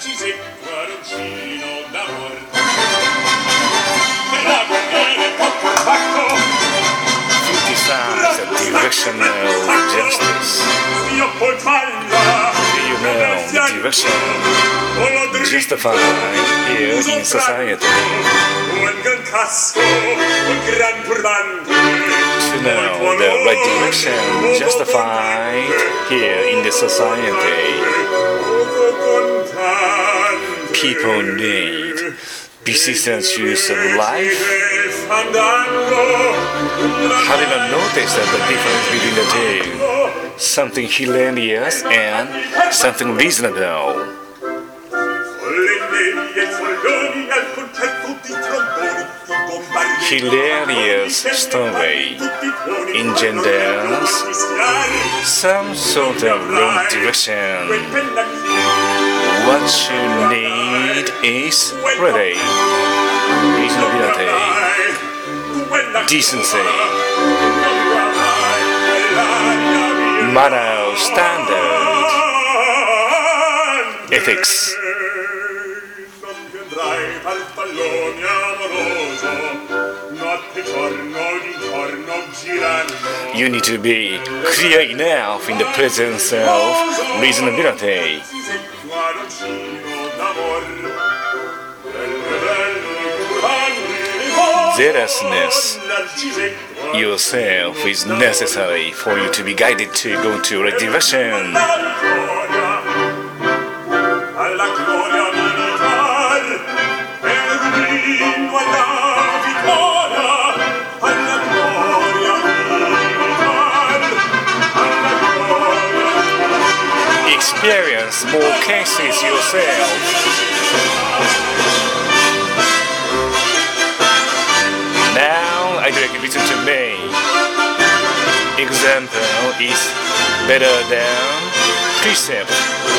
Criticize the directional justice. Do you know the direction justified here in society? To know the right direction justified here in the society, people need vicissitudes of life. Have you not noticed that the difference between the two? Something hilarious and something reasonable. Hilarious story engenders some sort of wrong direction. What you need is really reasonability, decency, moral standard, ethics. You need to be clear enough in the presence of reasonability. Zealousness yourself is necessary for you to be guided to go to right direction. Experience more cases yourself. Now I'd like you to listen to me. Example is better than precept.